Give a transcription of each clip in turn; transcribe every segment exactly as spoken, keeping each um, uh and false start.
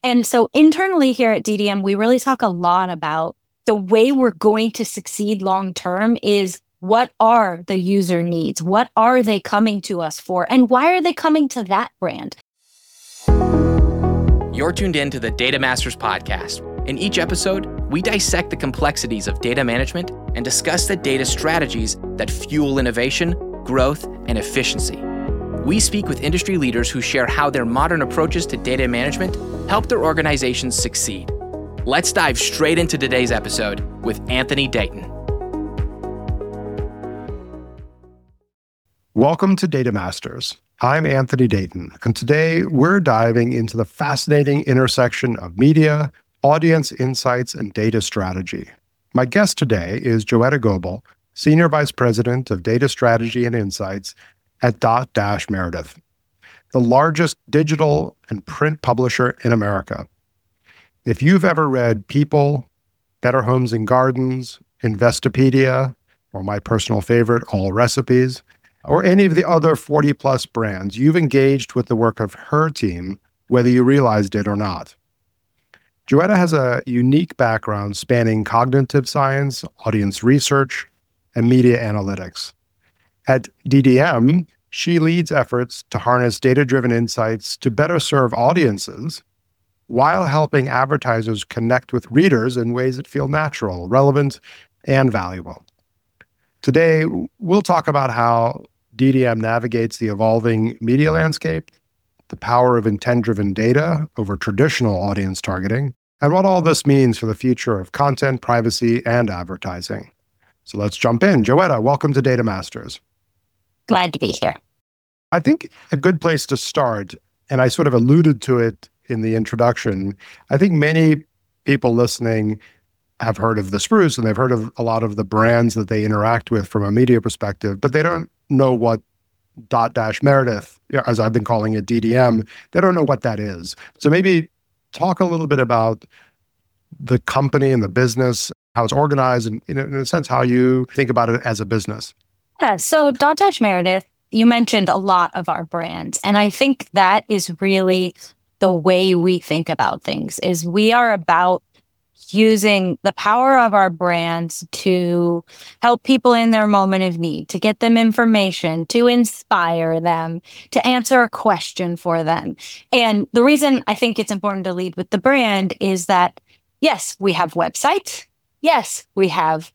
And so internally here at D D M, we really talk a lot about the way we're going to succeed long-term is what are the user needs? What are they coming to us for? And why are they coming to that brand? You're tuned in to the Data Masters podcast. In each episode, we dissect the complexities of data management and discuss the data strategies that fuel innovation, growth, and efficiency. We speak with industry leaders who share how their modern approaches to data management help their organizations succeed. Let's dive straight into today's episode with Anthony Dayton. Welcome to Data Masters. I'm Anthony Dayton, and today we're diving into the fascinating intersection of media, audience insights, and data strategy. My guest today is Joetta Goebel, Senior Vice President of Data Strategy and Insights at Dotdash Meredith, the largest digital and print publisher in America. If you've ever read People, Better Homes and Gardens, Investopedia, or my personal favorite, All Recipes, or any of the other forty plus brands, you've engaged with the work of her team, whether you realized it or not. Joetta has a unique background spanning cognitive science, audience research, and media analytics. At D D M, she leads efforts to harness data-driven insights to better serve audiences while helping advertisers connect with readers in ways that feel natural, relevant, and valuable. Today, we'll talk about how D D M navigates the evolving media landscape, the power of intent-driven data over traditional audience targeting, and what all this means for the future of content, privacy, and advertising. So let's jump in. Joetta, welcome to Data Masters. Glad to be here. I think a good place to start, and I sort of alluded to it in the introduction, I think many people listening have heard of The Spruce and they've heard of a lot of the brands that they interact with from a media perspective, but they don't know what Dotdash Meredith, as I've been calling it, D D M, they don't know what that is. So maybe talk a little bit about the company and the business, how it's organized, and in a sense, how you think about it as a business. Yeah, so Dotdash Meredith, you mentioned a lot of our brands, and I think that is really the way we think about things, is we are about using the power of our brands to help people in their moment of need, to get them information, to inspire them, to answer a question for them. And the reason I think it's important to lead with the brand is that, yes, we have websites. Yes, we have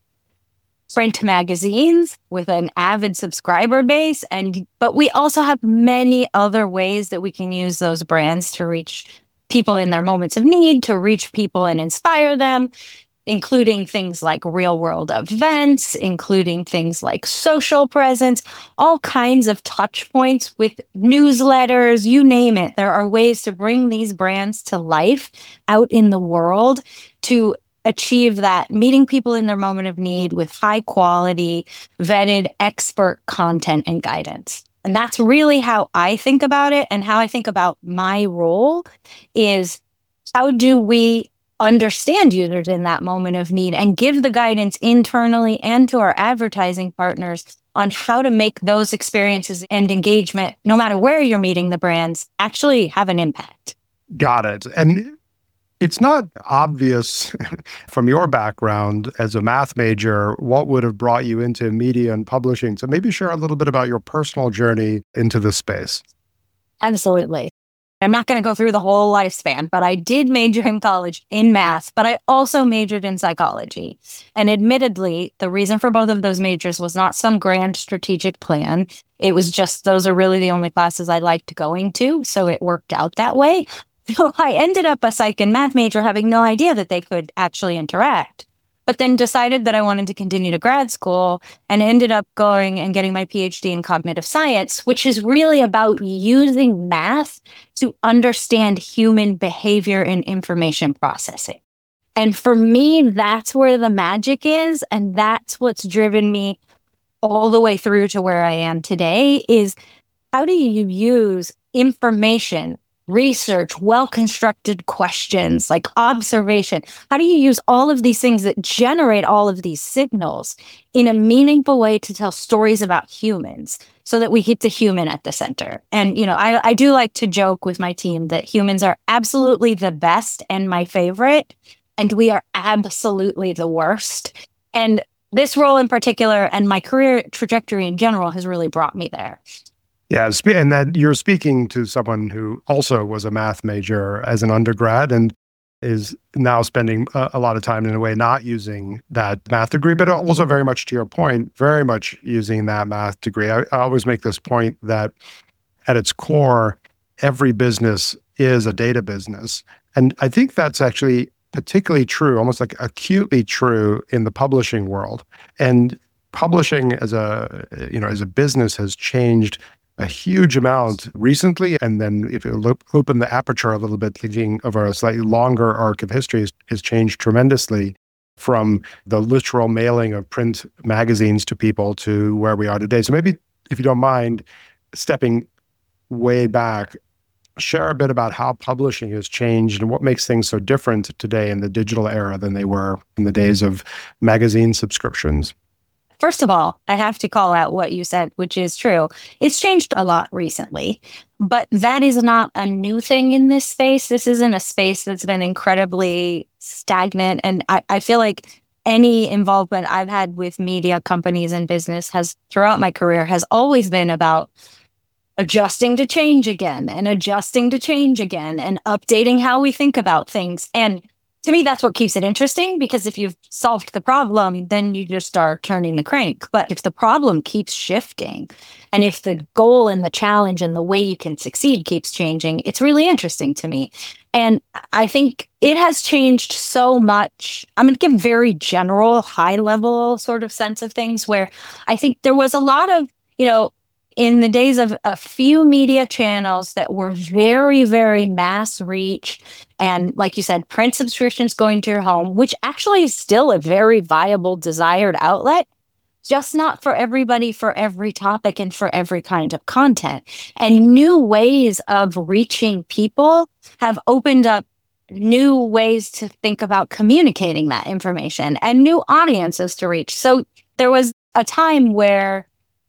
print magazines with an avid subscriber base, and but we also have many other ways that we can use those brands to reach people in their moments of need, to reach people and inspire them, including things like real world events, including things like social presence, all kinds of touch points with newsletters, you name it. There are ways to bring these brands to life out in the world to achieve that, meeting people in their moment of need with high quality, vetted, expert content and guidance. And that's really how I think about it, and how I think about my role is how do we understand users in that moment of need and give the guidance internally and to our advertising partners on how to make those experiences and engagement, no matter where you're meeting the brands, actually have an impact. Got it. And it's not obvious from your background as a math major what would have brought you into media and publishing. So maybe share a little bit about your personal journey into this space. Absolutely. I'm not going to go through the whole lifespan, but I did major in college in math, but I also majored in psychology. And admittedly, the reason for both of those majors was not some grand strategic plan. It was just those are really the only classes I liked going to. So it worked out that way. So I ended up a psych and math major having no idea that they could actually interact, but then decided that I wanted to continue to grad school and ended up going and getting my PhD in cognitive science, which is really about using math to understand human behavior and information processing. And for me, that's where the magic is. And that's what's driven me all the way through to where I am today is how do you use information, research, well-constructed questions, like observation? How do you use all of these things that generate all of these signals in a meaningful way to tell stories about humans so that we keep the human at the center? And, you know, I, I do like to joke with my team that humans are absolutely the best and my favorite, and we are absolutely the worst. And this role in particular and my career trajectory in general has really brought me there. Yeah, and that you're speaking to someone who also was a math major as an undergrad and is now spending a, a lot of time in a way not using that math degree, but also very much to your point, very much using that math degree. I, I always make this point that at its core, every business is a data business. And I think that's actually particularly true, almost like acutely true in the publishing world. And publishing as a, you know, as a business has changed a huge amount recently. And then if you look, open the aperture a little bit, thinking of a slightly longer arc of history has, has changed tremendously from the literal mailing of print magazines to people to where we are today. So maybe, if you don't mind, stepping way back, share a bit about how publishing has changed and what makes things so different today in the digital era than they were in the days of magazine subscriptions. First of all, I have to call out what you said, which is true. It's changed a lot recently, but that is not a new thing in this space. This isn't a space that's been incredibly stagnant. And I, I feel like any involvement I've had with media companies and business has throughout my career has always been about adjusting to change again and adjusting to change again and updating how we think about things. And to me, that's what keeps it interesting, because if you've solved the problem, then you just start turning the crank. But if the problem keeps shifting, and if the goal and the challenge and the way you can succeed keeps changing, it's really interesting to me. And I think it has changed so much. I'm going to give very general, high level sort of sense of things, where I think there was a lot of, you know, in the days of a few media channels that were very, very mass reach, and like you said, print subscriptions going to your home, which actually is still a very viable, desired outlet, just not for everybody, for every topic, and for every kind of content. And new ways of reaching people have opened up new ways to think about communicating that information and new audiences to reach. So there was a time where,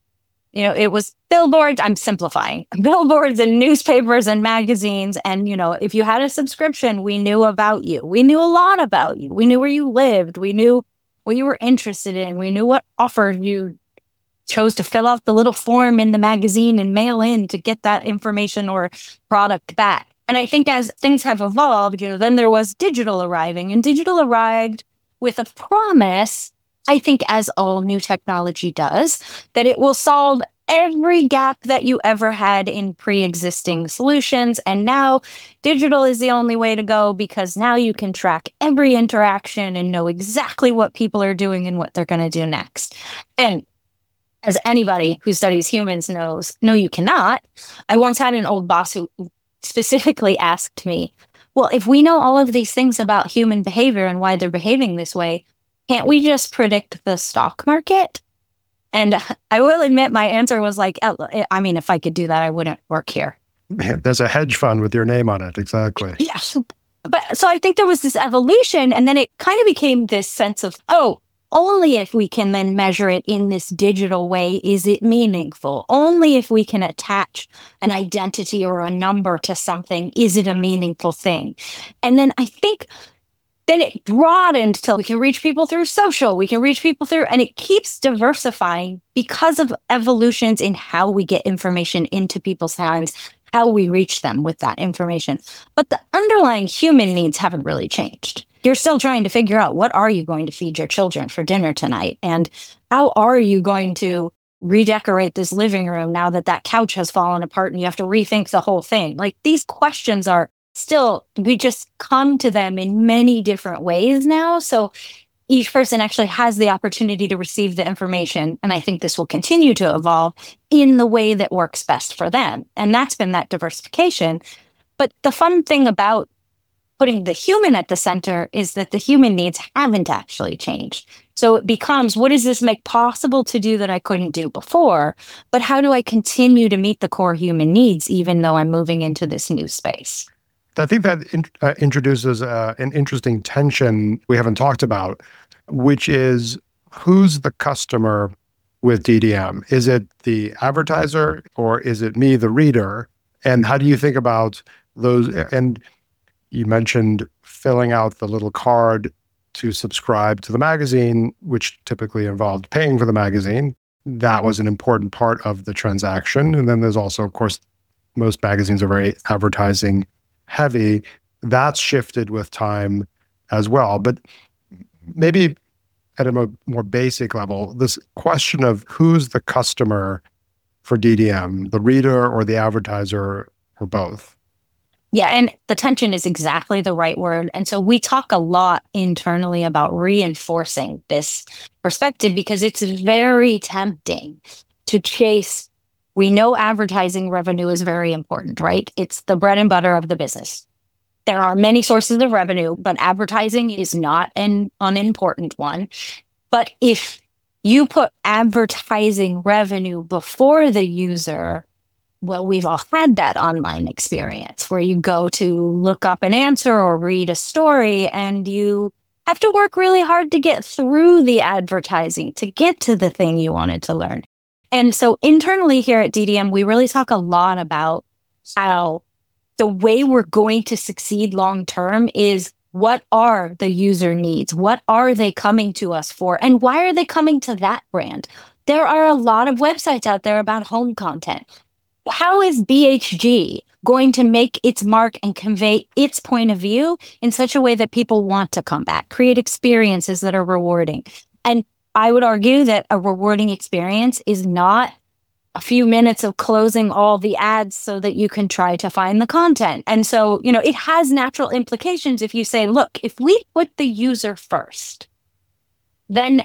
you know, it was billboards, I'm simplifying, billboards and newspapers and magazines. And, you know, if you had a subscription, we knew about you. We knew a lot about you. We knew where you lived. We knew what you were interested in. We knew what offer you chose to fill out the little form in the magazine and mail in to get that information or product back. And I think as things have evolved, you know, then there was digital arriving, and digital arrived with a promise, I think, as all new technology does, that it will solve every gap that you ever had in pre-existing solutions. And now digital is the only way to go, because now you can track every interaction and know exactly what people are doing and what they're going to do next. And as anybody who studies humans knows, no, you cannot. I once had an old boss who specifically asked me, well, if we know all of these things about human behavior and why they're behaving this way, can't we just predict the stock market? And I will admit my answer was like, I mean, if I could do that, I wouldn't work here. Man, there's a hedge fund with your name on it. Exactly. Yes. But so I think there was this evolution, and then it kind of became this sense of, oh, only if we can then measure it in this digital way is it meaningful. Only if we can attach an identity or a number to something is it a meaningful thing. And then I think then it broadened till we can reach people through social, we can reach people through, and it keeps diversifying because of evolutions in how we get information into people's hands, how we reach them with that information. But the underlying human needs haven't really changed. You're still trying to figure out, what are you going to feed your children for dinner tonight? And how are you going to redecorate this living room now that that couch has fallen apart and you have to rethink the whole thing? Like, these questions are still, we just come to them in many different ways now. So each person actually has the opportunity to receive the information. And I think this will continue to evolve in the way that works best for them. And that's been that diversification. But the fun thing about putting the human at the center is that the human needs haven't actually changed. So it becomes, what does this make possible to do that I couldn't do before? But how do I continue to meet the core human needs, even though I'm moving into this new space? I think that in, uh, introduces uh, an interesting tension we haven't talked about, which is who's the customer with D D M? Is it the advertiser or is it me, the reader? And how do you think about those? And you mentioned filling out the little card to subscribe to the magazine, which typically involved paying for the magazine. That was an important part of the transaction. And then there's also, of course, most magazines are very advertising heavy. That's shifted with time as well. But maybe at a mo- more basic level, this question of who's the customer for D D M, the reader or the advertiser or both? Yeah, and the tension is exactly the right word. And so we talk a lot internally about reinforcing this perspective because it's very tempting to chase. We know advertising revenue is very important, right? It's the bread and butter of the business. There are many sources of revenue, but advertising is not an unimportant one. But if you put advertising revenue before the user, well, we've all had that online experience where you go to look up an answer or read a story and you have to work really hard to get through the advertising to get to the thing you wanted to learn. And so internally here at D D M, we really talk a lot about how the way we're going to succeed long-term is what are the user needs? What are they coming to us for? And why are they coming to that brand? There are a lot of websites out there about home content. How is B H G going to make its mark and convey its point of view in such a way that people want to come back, create experiences that are rewarding? And I would argue that a rewarding experience is not a few minutes of closing all the ads so that you can try to find the content. And so, you know, it has natural implications if you say, look, if we put the user first, then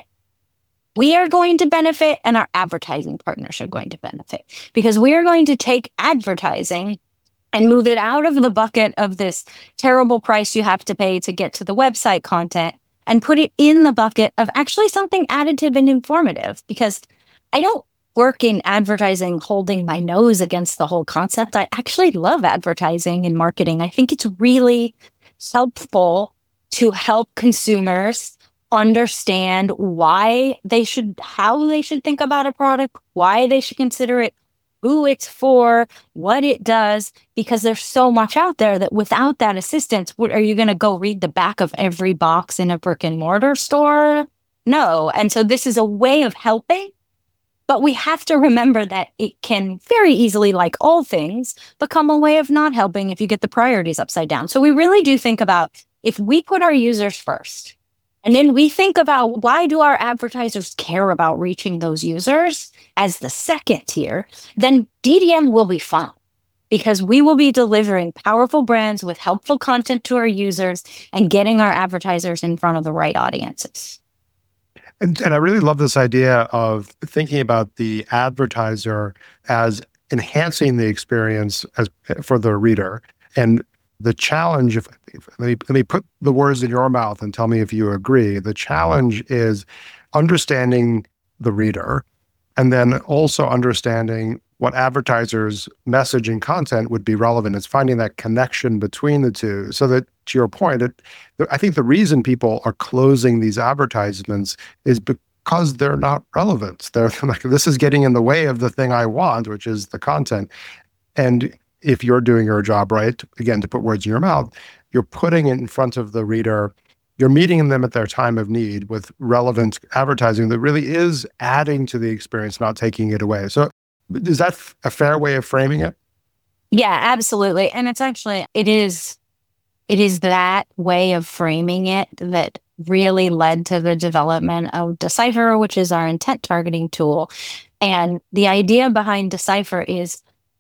we are going to benefit and our advertising partners are going to benefit because we are going to take advertising and move it out of the bucket of this terrible price you have to pay to get to the website content and put it in the bucket of actually something additive and informative. Because I don't work in advertising holding my nose against the whole concept. I actually love advertising and marketing. I think it's really helpful to help consumers understand why they should, how they should think about a product, why they should consider it, who it's for, what it does, because there's so much out there that without that assistance, what, are you going to go read the back of every box in a brick and mortar store? No. And so this is a way of helping, but we have to remember that it can very easily, like all things, become a way of not helping if you get the priorities upside down. So we really do think about if we put our users first, and then we think about why do our advertisers care about reaching those users as the second tier, then D D M will be fine because we will be delivering powerful brands with helpful content to our users and getting our advertisers in front of the right audiences. And, and I really love this idea of thinking about the advertiser as enhancing the experience as for the reader. And the challenge, if, if let, me, let me put the words in your mouth and tell me if you agree. The challenge is understanding the reader and then also understanding what advertisers' message and content would be relevant. It's finding that connection between the two so that, to your point, it, I think the reason people are closing these advertisements is because they're not relevant. They're like, this is getting in the way of the thing I want, which is the content. And if you're doing your job right, again, to put words in your mouth, you're putting it in front of the reader. You're meeting them at their time of need with relevant advertising that really is adding to the experience, not taking it away. So is that a fair way of framing it? Yeah, absolutely. And it's actually, it is, it is that way of framing it that really led to the development of Decipher, which is our intent targeting tool. And the idea behind Decipher is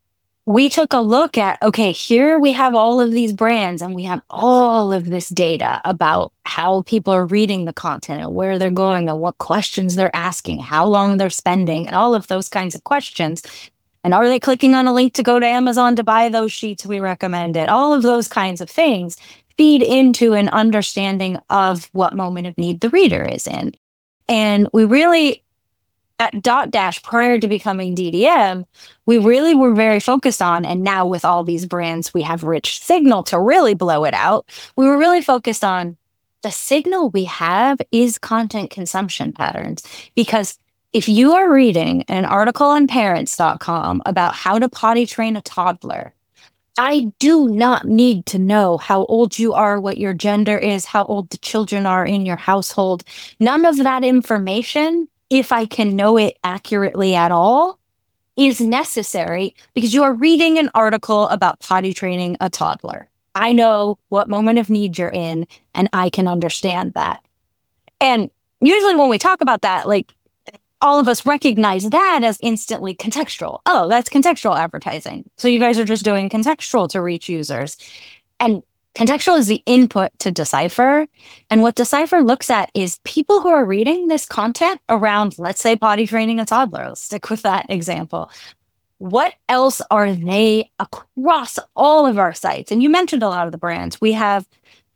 we took a look at, okay, here we have all of these brands and we have all of this data about how people are reading the content and where they're going and what questions they're asking, how long they're spending, and all of those kinds of questions. And are they clicking on a link to go to Amazon to buy those sheets we recommended? All of those kinds of things. feed into an understanding of what moment of need the reader is in. And we really, at Dotdash, prior to becoming D D M, we really were very focused on, and now with all these brands, we have rich signal to really blow it out. We were really focused on the signal we have is content consumption patterns. Because if you are reading an article on parents dot com about how to potty train a toddler, I do not need to know how old you are, what your gender is, how old the children are in your household. None of that information, if I can know it accurately at all, is necessary because you are reading an article about potty training a toddler. I know what moment of need you're in, and I can understand that. And usually when we talk about that, like, all of us recognize that as instantly contextual. Oh, that's contextual advertising. So you guys are just doing contextual to reach users. And contextual is the input to Decipher. And what Decipher looks at is people who are reading this content around, let's say, potty training a toddler. Let's stick with that example. What else are they across all of our sites? And you mentioned a lot of the brands. We have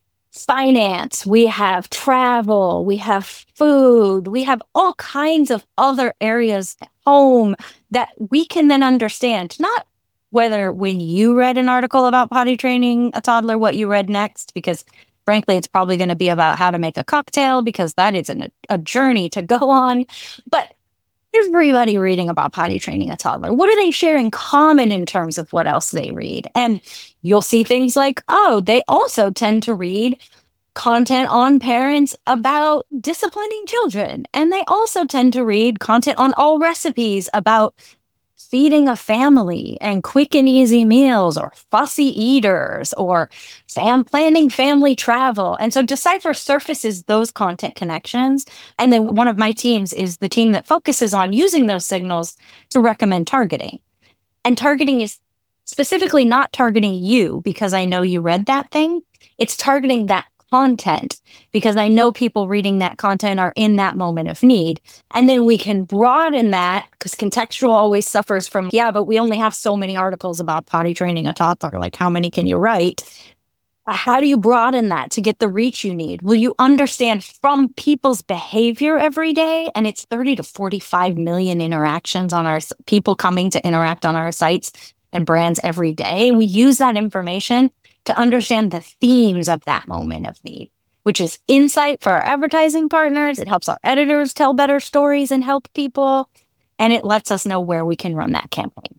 finance, we have travel, we have food, we have all kinds of other areas at home that we can then understand, not whether when you read an article about potty training a toddler, what you read next, because frankly, it's probably going to be about how to make a cocktail, because that is an, a journey to go on. But everybody reading about potty training a toddler, what do they share in common in terms of what else they read? And you'll see things like, oh, they also tend to read content on parents about disciplining children. And they also tend to read content on all recipes about feeding a family and quick and easy meals, or fussy eaters, or fam planning family travel. And so Decipher surfaces those content connections. And then one of my teams is the team that focuses on using those signals to recommend targeting. And targeting is specifically not targeting you because I know you read that thing. It's targeting that content because I know people reading that content are in that moment of need. And then we can broaden that, because contextual always suffers from, yeah, but we only have so many articles about potty training a toddler. Like, how many can you write? How do you broaden that to get the reach you need? Will you understand from people's behavior every day? And it's thirty to forty-five million interactions on our people coming to interact on our sites and brands every day. We use that information to understand the themes of that moment of need, which is insight for our advertising partners. It helps our editors tell better stories and help people. And it lets us know where we can run that campaign.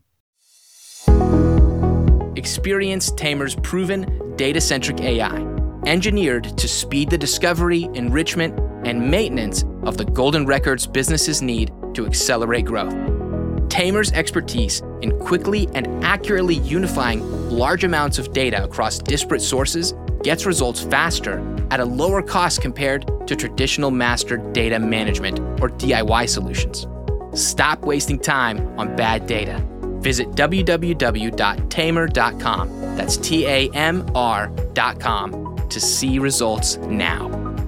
Experience Tamer's proven data-centric A I, engineered to speed the discovery, enrichment, and maintenance of the golden records businesses need to accelerate growth. Tamer's expertise in quickly and accurately unifying large amounts of data across disparate sources gets results faster at a lower cost compared to traditional master data management or D I Y solutions. Stop wasting time on bad data. Visit w w w dot tamer dot com, that's T A M R dot com, to see results now.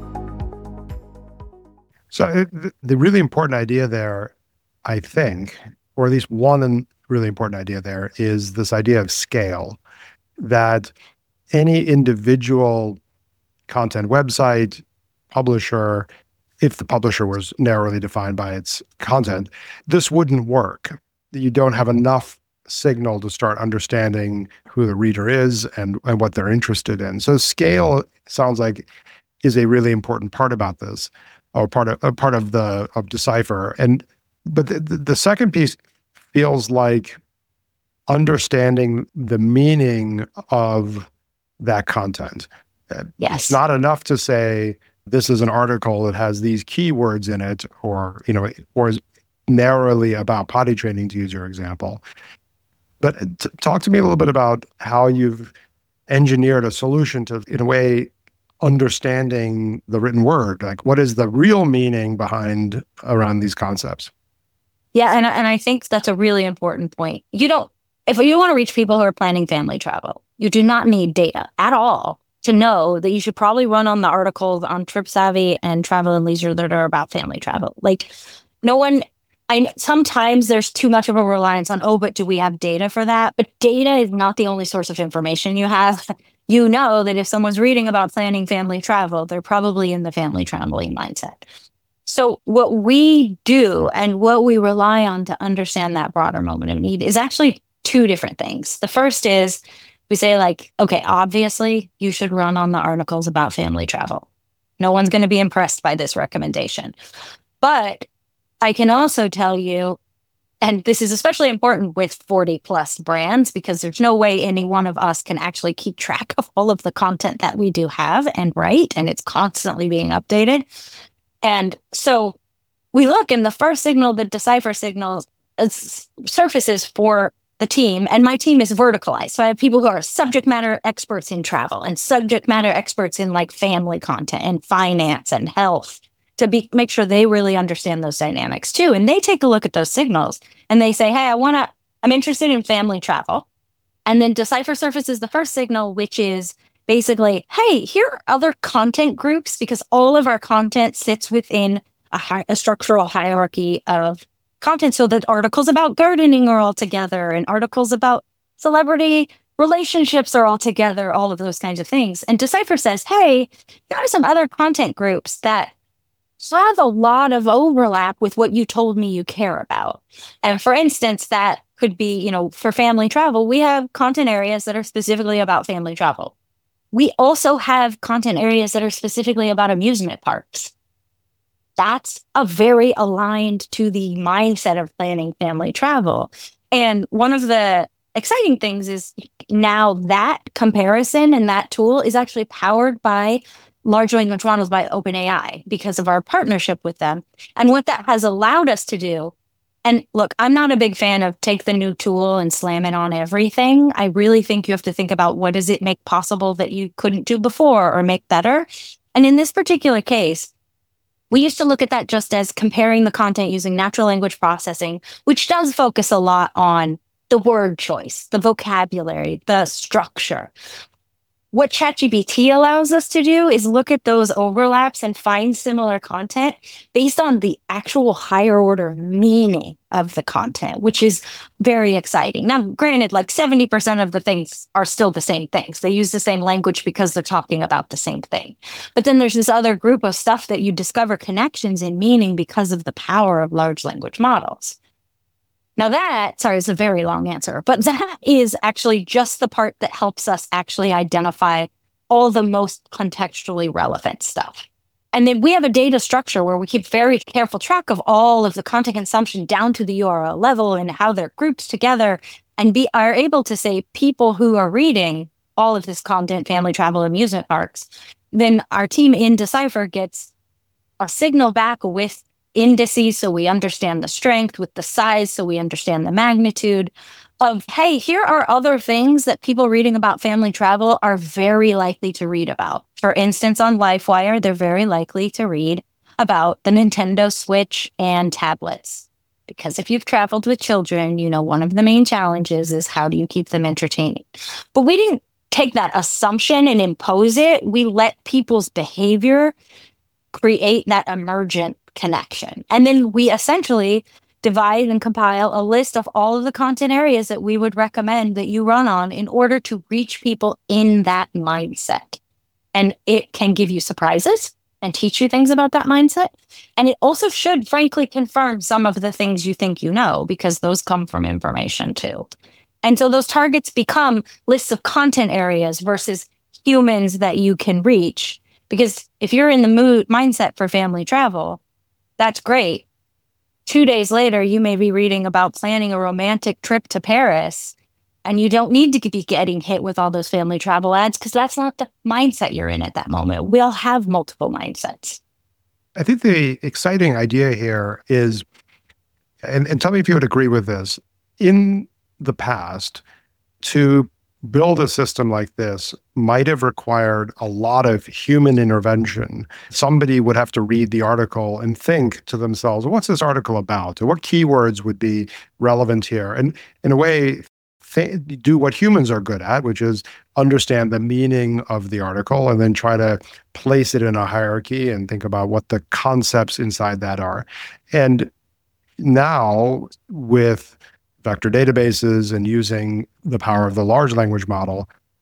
So it, the really important idea there, I think, or at least one really important idea there, is this idea of scale, that any individual content website, publisher, if the publisher was narrowly defined by its content, this wouldn't work. You don't have enough signal to start understanding who the reader is and, and what they're interested in. So scale sounds like is a really important part about this, or part of a part of the of Decipher. And but the, the second piece feels like understanding the meaning of that content. Yes. It's not enough to say this is an article that has these keywords in it, or you know, or is narrowly about potty training, to use your example. But t- talk to me a little bit about how you've engineered a solution to, in a way, understanding the written word. Like, what is the real meaning behind around these concepts? Yeah, and, and I think that's a really important point. You don't, if you want to reach people who are planning family travel, you do not need data at all to know that you should probably run on the articles on TripSavvy and Travel and Leisure that are about family travel. Like, no one, I sometimes there's too much of a reliance on, oh, but do we have data for that? But data is not the only source of information you have. you know that if someone's reading about planning family travel, they're probably in the family traveling mindset. So what we do and what we rely on to understand that broader moment of need is actually two different things. The first is we say like, okay, obviously you should run on the articles about family travel. No one's going to be impressed by this recommendation. But I can also tell you, and this is especially important with forty plus brands, because there's no way any one of us can actually keep track of all of the content that we do have and write, and it's constantly being updated. And so we look, and the first signal that Decipher signals uh, surfaces for the team, and my team is verticalized. So I have people who are subject matter experts in travel and subject matter experts in like family content and finance and health to be make sure they really understand those dynamics too. And they take a look at those signals and they say, hey, I want to, I'm interested in family travel. And then Decipher surfaces the first signal, which is basically, hey, here are other content groups, because all of our content sits within a, hi- a structural hierarchy of content. So that articles about gardening are all together, and articles about celebrity relationships are all together, all of those kinds of things. And Decipher says, hey, here are some other content groups that have a lot of overlap with what you told me you care about. And for instance, that could be, you know, for family travel, we have content areas that are specifically about family travel. We also have content areas that are specifically about amusement parks. That's a very aligned to the mindset of planning family travel. And one of the exciting things is now that comparison and that tool is actually powered by large language models by OpenAI because of our partnership with them. And what that has allowed us to do, and look, I'm not a big fan of take the new tool and slam it on everything. I really think you have to think about what does it make possible that you couldn't do before or make better. And in this particular case, we used to look at that just as comparing the content using natural language processing, which does focus a lot on the word choice, the vocabulary, the structure. What ChatGPT allows us to do is look at those overlaps and find similar content based on the actual higher order meaning of the content, which is very exciting. Now, granted, like seventy percent of the things are still the same things. They use the same language because they're talking about the same thing. But then there's this other group of stuff that you discover connections in meaning because of the power of large language models. Now that, sorry, is a very long answer, but that is actually just the part that helps us actually identify all the most contextually relevant stuff. And then we have a data structure where we keep very careful track of all of the content consumption down to the U R L level and how they're grouped together, and be are able to say people who are reading all of this content, family travel, amusement parks, then our team in Decipher gets a signal back with indices so we understand the strength, with the size so we understand the magnitude of, hey, here are other things that people reading about family travel are very likely to read about. For instance, on LifeWire, they're very likely to read about the Nintendo Switch and tablets. Because if you've traveled with children, you know, one of the main challenges is how do you keep them entertaining? But we didn't take that assumption and impose it. We let people's behavior create that emergent connection. And then we essentially divide and compile a list of all of the content areas that we would recommend that you run on in order to reach people in that mindset. And it can give you surprises and teach you things about that mindset. And it also should, frankly, confirm some of the things you think you know, because those come from information too. And so those targets become lists of content areas versus humans that you can reach. Because if you're in the mood mindset for family travel, that's great. Two days later, you may be reading about planning a romantic trip to Paris, and you don't need to be getting hit with all those family travel ads because that's not the mindset you're in at that moment. We all have multiple mindsets. I think the exciting idea here is, and, and tell me if you would agree with this, in the past, to build a system like this might have required a lot of human intervention. Somebody would have to read the article and think to themselves, what's this article about? Or what keywords would be relevant here? And in a way, th- do what humans are good at, which is understand the meaning of the article and then try to place it in a hierarchy and think about what the concepts inside that are. And now with vector databases and using the power of the large language model,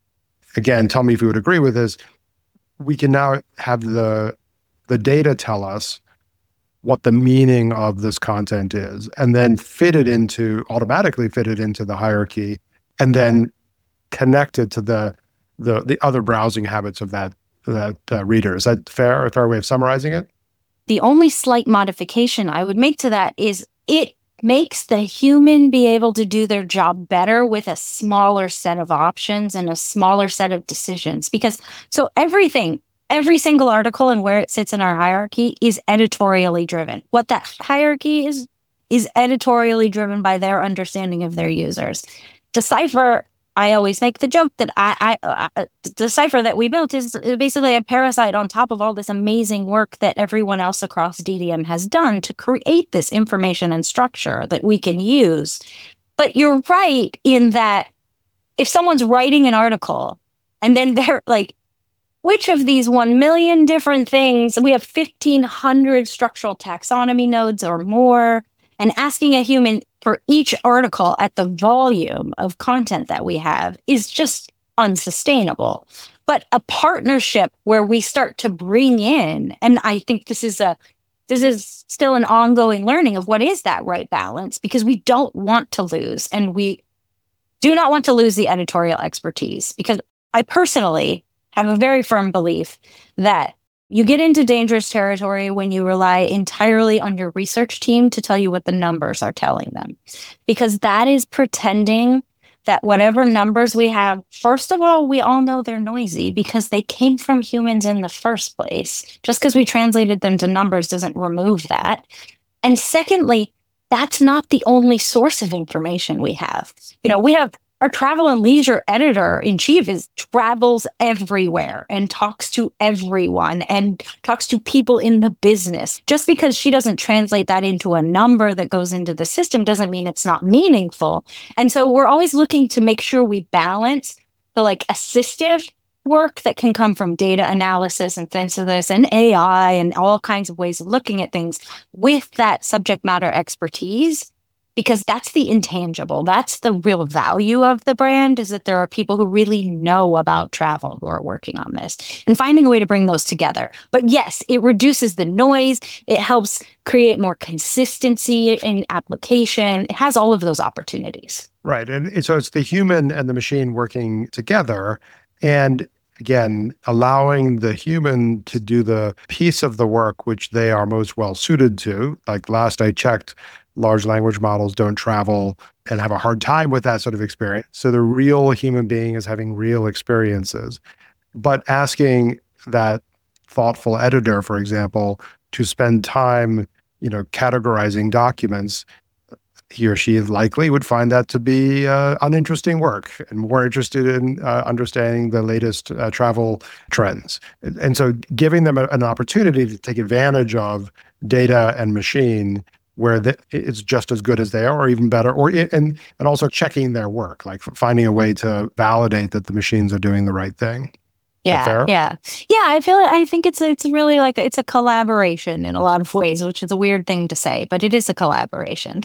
again, tell me if you would agree with this, we can now have the the data tell us what the meaning of this content is, and then fit it into, automatically fit it into the hierarchy, and then connect it to the the, the other browsing habits of that, that uh, reader. Is that fair, a fair way of summarizing it? The only slight modification I would make to that is it makes the human be able to do their job better with a smaller set of options and a smaller set of decisions. Because so everything, every single article and where it sits in our hierarchy is editorially driven. What that hierarchy is, is editorially driven by their understanding of their users. Decipher, I always make the joke that I, I uh, Decipher that we built is basically a parasite on top of all this amazing work that everyone else across D D M has done to create this information and structure that we can use. But you're right in that if someone's writing an article and then they're like, which of these one million different things, we have fifteen hundred structural taxonomy nodes or more, and asking a human for each article at the volume of content that we have is just unsustainable. But a partnership where we start to bring in, and I think this is a this is still an ongoing learning of what is that right balance, because we don't want to lose, and we do not want to lose the editorial expertise, because I personally have a very firm belief that you get into dangerous territory when you rely entirely on your research team to tell you what the numbers are telling them. Because that is pretending that whatever numbers we have, first of all, we all know they're noisy because they came from humans in the first place. Just because we translated them to numbers doesn't remove that. And secondly, that's not the only source of information we have. You know, we have our travel and leisure editor-in-chief is travels everywhere and talks to everyone and talks to people in the business. Just because she doesn't translate that into a number that goes into the system doesn't mean it's not meaningful. And so we're always looking to make sure we balance the like assistive work that can come from data analysis and synthesis and A I and all kinds of ways of looking at things with that subject matter expertise. Because that's the intangible. That's the real value of the brand, is that there are people who really know about travel who are working on this and finding a way to bring those together. But yes, it reduces the noise. It helps create more consistency in application. It has all of those opportunities. Right. And so it's the human and the machine working together. And again, allowing the human to do the piece of the work which they are most well suited to. Like last I checked, large language models don't travel and have a hard time with that sort of experience. So the real human being is having real experiences. But asking that thoughtful editor, for example, to spend time, you know, categorizing documents, he or she likely would find that to be uh, uninteresting work and more interested in uh, understanding the latest uh, travel trends. And so giving them a, an opportunity to take advantage of data and machine where the, it's just as good as they are, or even better, or and and also checking their work, like finding a way to validate that the machines are doing the right thing. Yeah, yeah, yeah. I feel I think it's it's really like it's a collaboration in a lot of ways, which is a weird thing to say, but it is a collaboration.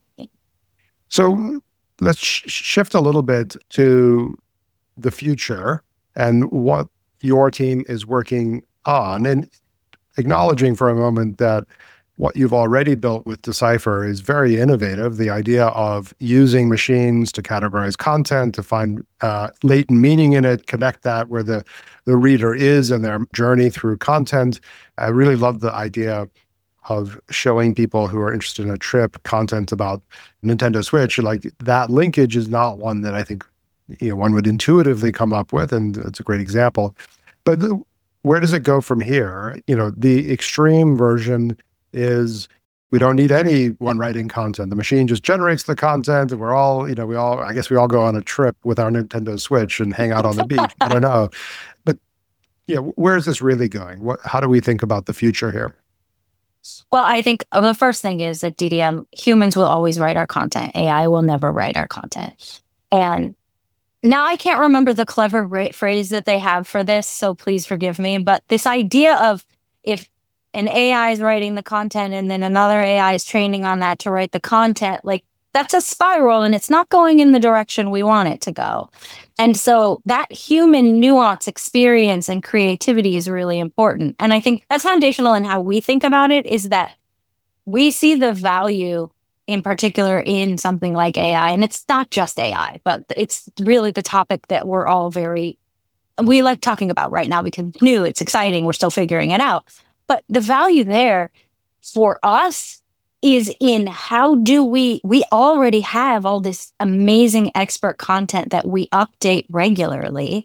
So let's sh- shift a little bit to the future and what your team is working on, and acknowledging for a moment that what you've already built with Decipher is very innovative. The idea of using machines to categorize content, to find uh, latent meaning in it, connect that where the, the reader is in their journey through content. I really love the idea of showing people who are interested in a trip content about Nintendo Switch. Like that linkage is not one that I think, you know, one would intuitively come up with, and it's a great example. But the, where does it go from here? You know, the extreme version is we don't need anyone writing content. The machine just generates the content, and we're all, you know, we all, I guess we all go on a trip with our Nintendo Switch and hang out on the beach. I don't know. But yeah, where is this really going? What, how do we think about the future here? Well, I think the first thing is that D D M, humans will always write our content. A I will never write our content. And now I can't remember the clever ra- phrase that they have for this, so please forgive me. But this idea of if an A I is writing the content and then another A I is training on that to write the content, like that's a spiral and it's not going in the direction we want it to go. And so that human nuance, experience, and creativity is really important. And I think that's foundational in how we think about it, is that we see the value in particular in something like A I. And it's not just A I, but it's really the topic that we're all very, we like talking about right now because it's new, it's exciting, we're still figuring it out. But the value there for us is in how do we, we already have all this amazing expert content that we update regularly.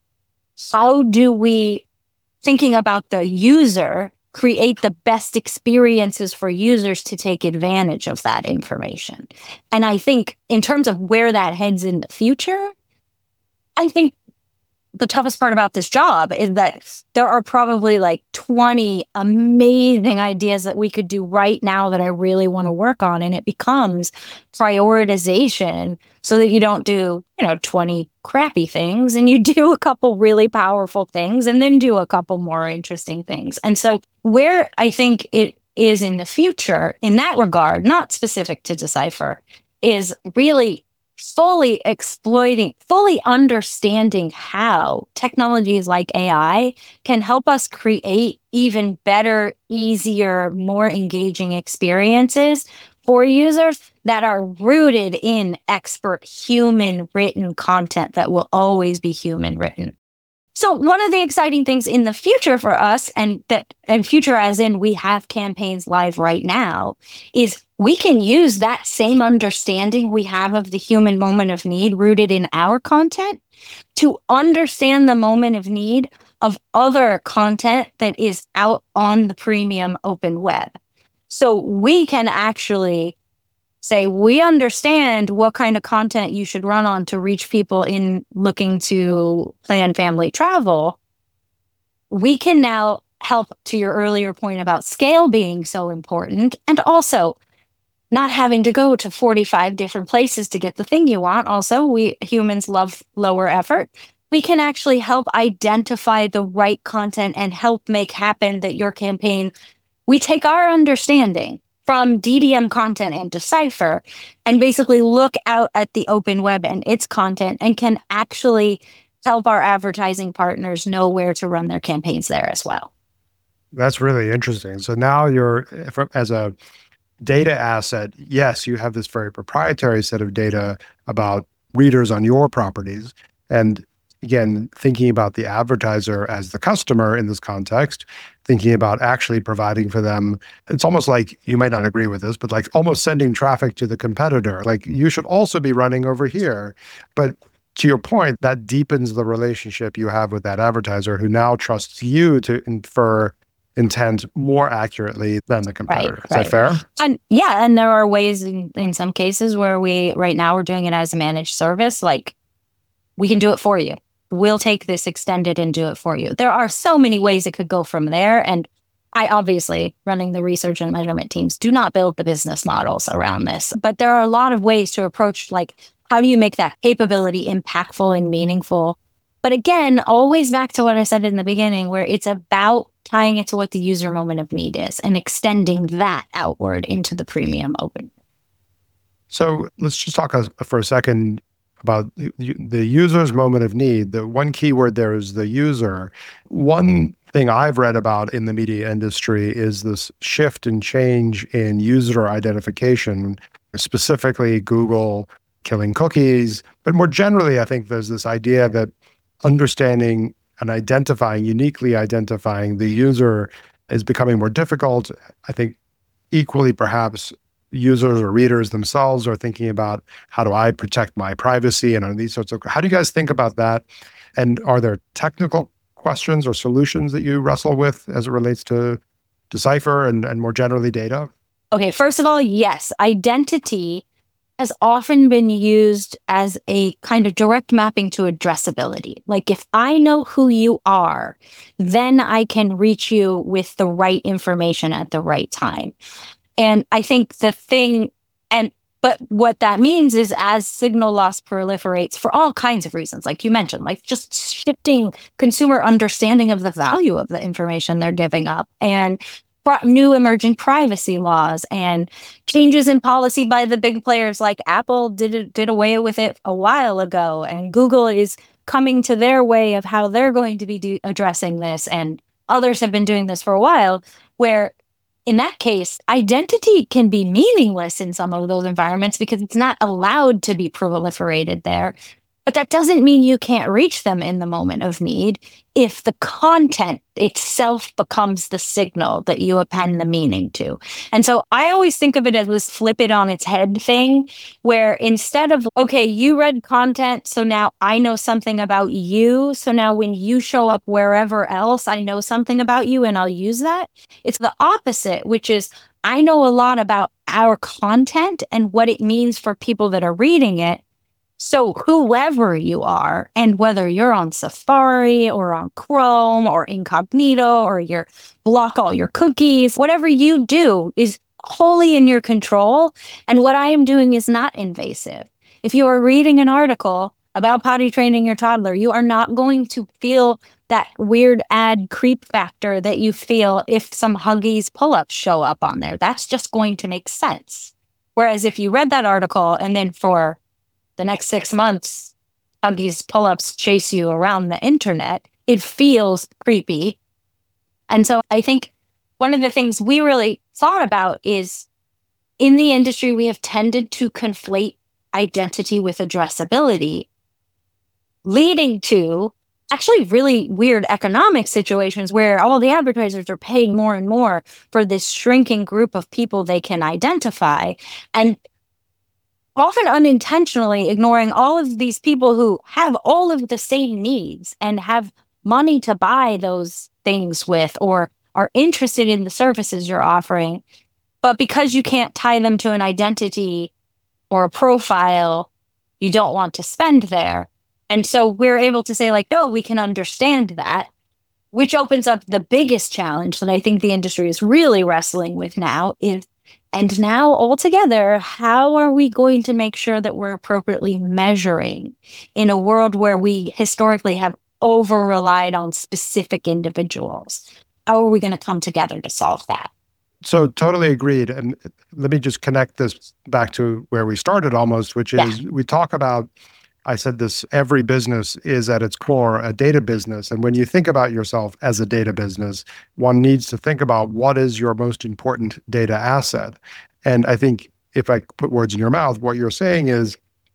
How do we, thinking about the user, create the best experiences for users to take advantage of that information? And I think in terms of where that heads in the future, I think the toughest part about this job is that there are probably like twenty amazing ideas that we could do right now that I really want to work on. And it becomes prioritization so that you don't do, you know, twenty crappy things and you do a couple really powerful things and then do a couple more interesting things. And so where I think it is in the future in that regard, not specific to Decipher, is really fully exploiting, fully understanding how technologies like A I can help us create even better, easier, more engaging experiences for users that are rooted in expert human written content that will always be human written. So one of the exciting things in the future for us, and that and future as in we have campaigns live right now, is we can use that same understanding we have of the human moment of need rooted in our content to understand the moment of need of other content that is out on the premium open web. So we can actually say, we understand what kind of content you should run on to reach people in looking to plan family travel. We can now help, to your earlier point about scale being so important, and also not having to go to forty-five different places to get the thing you want. Also, we humans love lower effort. We can actually help identify the right content and help make happen that your campaign, we take our understanding from D D M content and Decipher and basically look out at the open web and its content and can actually help our advertising partners know where to run their campaigns there as well. That's really interesting. So now you're, as a data asset, yes, you have this very proprietary set of data about readers on your properties. And again, thinking about the advertiser as the customer in this context, thinking about actually providing for them, it's almost like, you might not agree with this, but like almost sending traffic to the competitor. Like, you should also be running over here. But to your point, that deepens the relationship you have with that advertiser who now trusts you to infer intent more accurately than the competitor. Right, Is right. that fair? And yeah, and there are ways in, in some cases where we, right now we're doing it as a managed service, like we can do it for you. We'll take this extended and do it for you. There are so many ways it could go from there. And I obviously, running the research and measurement teams, do not build the business models around this. But there are a lot of ways to approach, like, how do you make that capability impactful and meaningful? But again, always back to what I said in the beginning, where it's about tying it to what the user moment of need is and extending that outward into the premium open. So let's just talk a, for a second about the, the user's moment of need. The one key word there is the user. One thing I've read about in the media industry is this shift and change in user identification, specifically Google killing cookies. But more generally, I think there's this idea that understanding and identifying, uniquely identifying the user is becoming more difficult. I think equally perhaps users or readers themselves are thinking about, how do I protect my privacy and these sorts of, how do you guys think about that? And are there technical questions or solutions that you wrestle with as it relates to Decipher and, and more generally data? Okay, first of all, yes, identity has often been used as a kind of direct mapping to addressability. Like, if I know who you are, then I can reach you with the right information at the right time. And I think the thing, and but what that means is, as signal loss proliferates for all kinds of reasons, like you mentioned, like just shifting consumer understanding of the value of the information they're giving up, and new emerging privacy laws and changes in policy by the big players like Apple did did away with it a while ago, and Google is coming to their way of how they're going to be do- addressing this, and others have been doing this for a while, where in that case, identity can be meaningless in some of those environments because it's not allowed to be proliferated there. But that doesn't mean you can't reach them in the moment of need if the content itself becomes the signal that you append the meaning to. And so I always think of it as this flip it on its head thing, where instead of, okay, you read content, so now I know something about you. So now when you show up wherever else, I know something about you and I'll use that. It's the opposite, which is I know a lot about our content and what it means for people that are reading it. So whoever you are, and whether you're on Safari or on Chrome or incognito or you block all your cookies, whatever you do is wholly in your control. And what I am doing is not invasive. If you are reading an article about potty training your toddler, you are not going to feel that weird ad creep factor that you feel if some Huggies pull-ups show up on there. That's just going to make sense. Whereas if you read that article and then for the next six months, Huggies pull-ups chase you around the internet, it feels creepy. And so I think one of the things we really thought about is in the industry, we have tended to conflate identity with addressability, leading to actually really weird economic situations where all the advertisers are paying more and more for this shrinking group of people they can identify. And often unintentionally ignoring all of these people who have all of the same needs and have money to buy those things with or are interested in the services you're offering. But because you can't tie them to an identity or a profile, you don't want to spend there. And so we're able to say like, no, we can understand that, which opens up the biggest challenge that I think the industry is really wrestling with now is And now altogether, how are we going to make sure that we're appropriately measuring in a world where we historically have over-relied on specific individuals? How are we going to come together to solve that? So totally agreed. And let me just connect this back to where we started almost, which is yeah. we talk about, I said this, every business is at its core a data business. And when you think about yourself as a data business, one needs to think about what is your most important data asset. And I think if I put words in your mouth, what you're saying is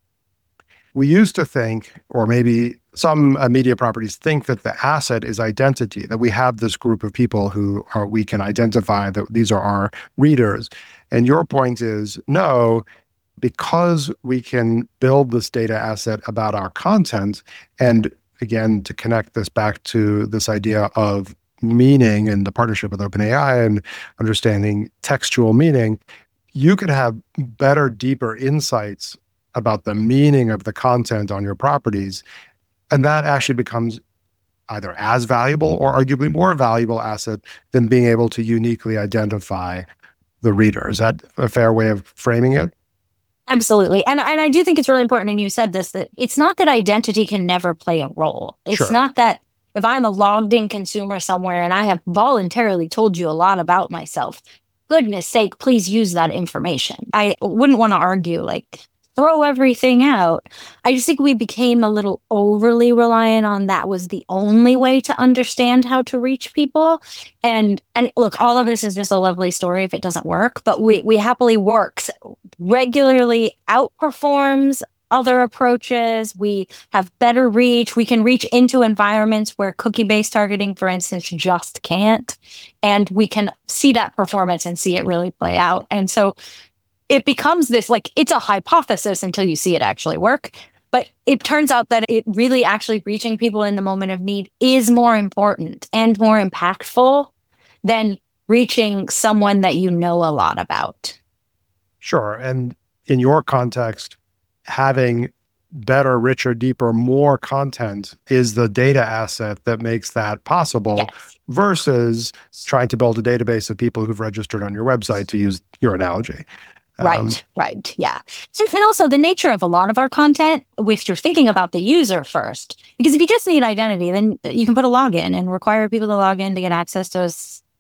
we used to think, or maybe some uh, media properties think that the asset is identity, that we have this group of people who are, we can identify that these are our readers. And your point is, no, because we can build this data asset about our content, and again, to connect this back to this idea of meaning and the partnership with OpenAI and understanding textual meaning, you could have better, deeper insights about the meaning of the content on your properties. And that actually becomes either as valuable or arguably more valuable asset than being able to uniquely identify the reader. Is that a fair way of framing it? Absolutely. And, and I do think it's really important, and you said this, that it's not that identity can never play a role. It's Sure. not that if I'm a logged in consumer somewhere and I have voluntarily told you a lot about myself, goodness sake, please use that information. I wouldn't want to argue like, throw everything out. I just think we became a little overly reliant on that was the only way to understand how to reach people. And and look, all of this is just a lovely story if it doesn't work, but we, we happily works, regularly outperforms other approaches. We have better reach. We can reach into environments where cookie-based targeting, for instance, just can't. And we can see that performance and see it really play out. And so it becomes this, like, it's a hypothesis until you see it actually work. But it turns out that it really actually reaching people in the moment of need is more important and more impactful than reaching someone that you know a lot about. Sure. And in your context, having better, richer, deeper, more content is the data asset that makes that possible, Yes. versus trying to build a database of people who've registered on your website, to use your analogy. Right, Um, right, yeah. So, and also the nature of a lot of our content, if you're thinking about the user first, because if you just need identity, then you can put a login and require people to log in to get access to us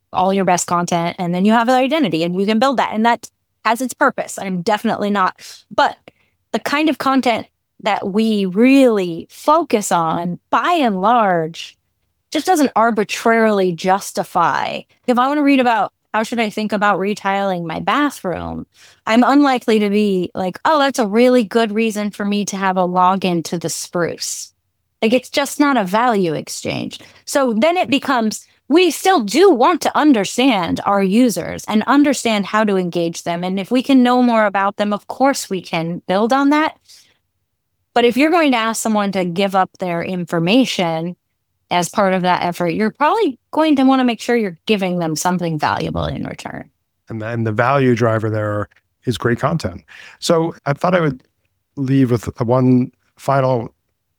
all your best content, and then you have an identity and you can build that. And that has its purpose. I'm definitely not. But the kind of content that we really focus on, by and large, just doesn't arbitrarily justify. If I want to read about how should I think about retiling my bathroom, I'm unlikely to be like, oh, that's a really good reason for me to have a login to the Spruce. Like, it's just not a value exchange. So then it becomes, we still do want to understand our users and understand how to engage them. And if we can know more about them, of course we can build on that. But if you're going to ask someone to give up their information as part of that effort, you're probably going to want to make sure you're giving them something valuable in return. And then the value driver there is great content. So I thought I would leave with one final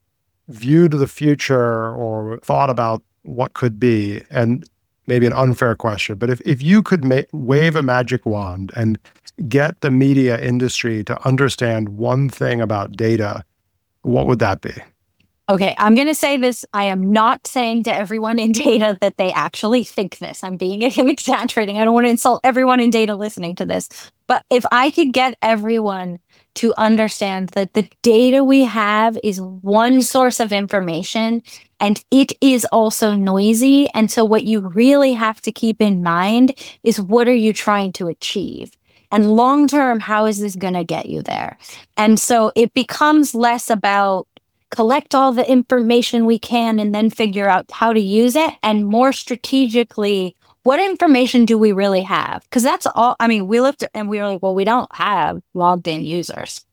view to the future or thought about what could be, and maybe an unfair question, but if, if you could ma- wave a magic wand and get the media industry to understand one thing about data, what would that be? Okay, I'm going to say this. I am not saying to everyone in data that they actually think this. I'm being I'm exaggerating. I don't want to insult everyone in data listening to this. But if I could get everyone to understand that the data we have is one source of information and it is also noisy. And so what you really have to keep in mind is, what are you trying to achieve? And long term, how is this going to get you there? And so it becomes less about collect all the information we can and then figure out how to use it, and more strategically, what information do we really have? Because that's all, I mean, we looked and we were like, well, we don't have logged in users.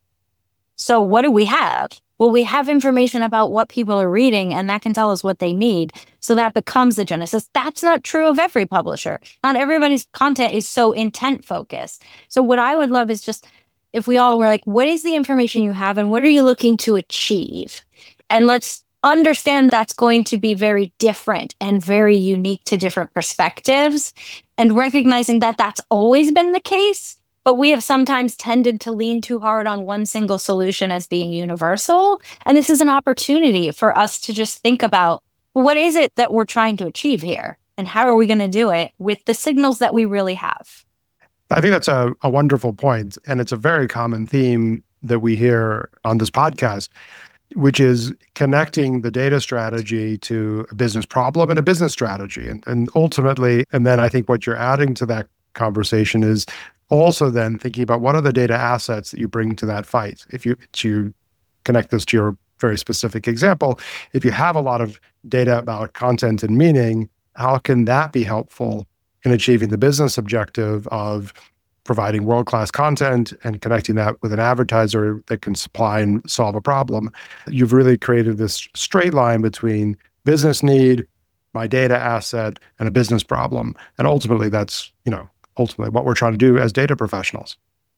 So what do we have? Well, we have information about what people are reading, and that can tell us what they need. So that becomes the genesis. That's not true of every publisher. Not everybody's content is so intent focused. So what I would love is just if we all were like, what is the information you have and what are you looking to achieve? And let's understand that's going to be very different and very unique to different perspectives, and recognizing that that's always been the case, but we have sometimes tended to lean too hard on one single solution as being universal. And this is an opportunity for us to just think about, well, what is it that we're trying to achieve here? And how are we going to do it with the signals that we really have? I think that's a, a wonderful point. And it's a very common theme that we hear on this podcast, which is connecting the data strategy to a business problem and a business strategy. And, and ultimately, and then I think what you're adding to that conversation is also then thinking about what are the data assets that you bring to that fight. If you, to connect this to your very specific example, if you have a lot of data about content and meaning, how can that be helpful in achieving the business objective of providing world-class content and connecting that with an advertiser that can supply and solve a problem? You've really created this straight line between business need, my data asset, and a business problem. And ultimately, that's, you know, ultimately what we're trying to do as data professionals.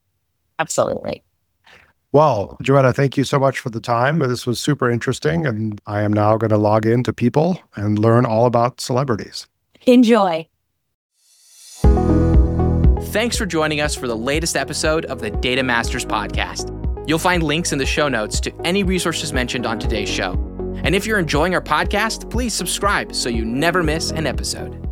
Absolutely. Well, Joanna, thank you so much for the time. This was super interesting. And I am now going to log into People and learn all about celebrities. Enjoy. Thanks for joining us for the latest episode of the Data Masters podcast. You'll find links in the show notes to any resources mentioned on today's show. And if you're enjoying our podcast, please subscribe so you never miss an episode.